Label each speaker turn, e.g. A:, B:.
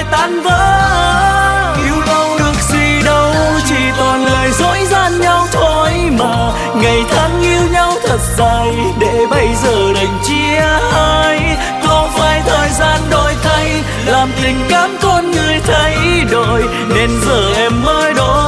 A: tan vỡ. Yêu lâu được gì đâu, chỉ toàn lời dối gian nhau thôi mà. Ngày tháng yêu nhau thật dài, để bây giờ đành chia hai. Có phải thời gian đổi thay, làm tình cảm con người thay đổi, nên giờ em mới đổi.